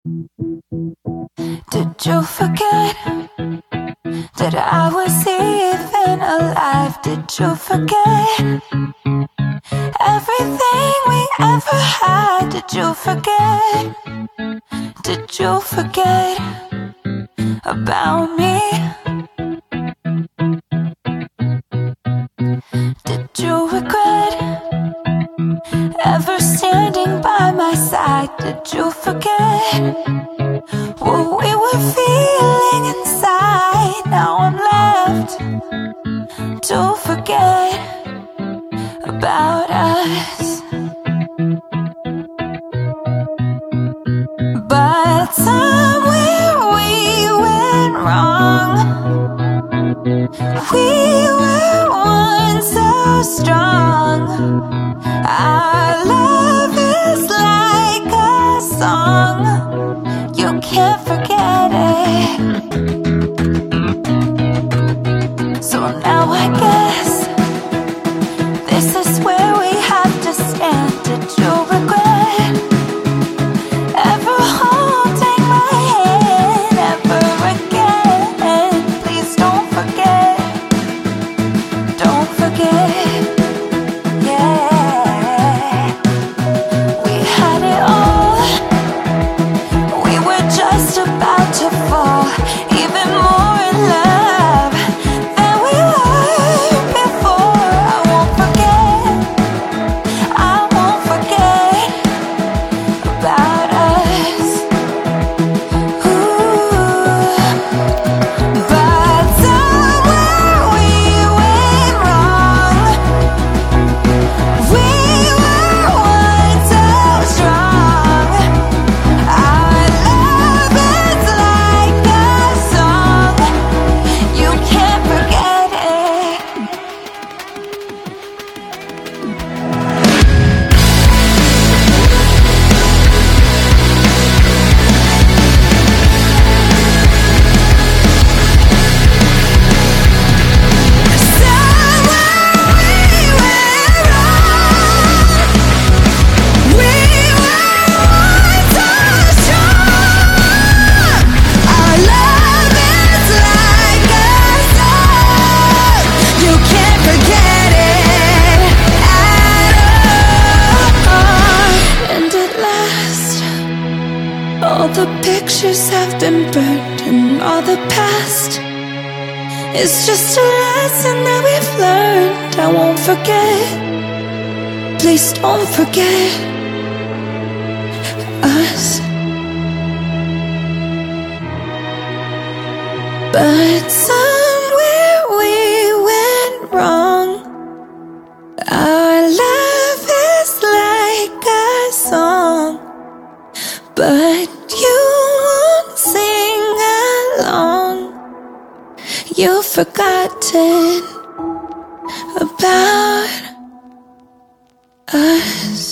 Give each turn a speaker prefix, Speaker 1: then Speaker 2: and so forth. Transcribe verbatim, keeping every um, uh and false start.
Speaker 1: Did you forget that I was even alive? Did you forget everything we ever had? Did you forget? Did you forget about me? Did you regret ever standing by my side? Did you forget what we were feeling inside? Now I'm left to forget about us. But somewhere we went wrong. We were once so strong. Our love is like a song. You can't forget it. So now I guess this is where we have to stand. Did you regret ever holding my hand ever again? Please don't forget. Don't forget. Yeah, we had it all. We were just about to fall, even more in love than we were before. I won't forget. I won't forget about us. Ooh. But somewhere we went wrong. We were once so strong. Our love is like a song. You can't forget it. All the pictures have been burned, and all the past is just a lesson that we've learned. I won't forget. Please don't forget us. But somewhere we went wrong. Our love is like a song, but you won't sing along. You've forgotten about us.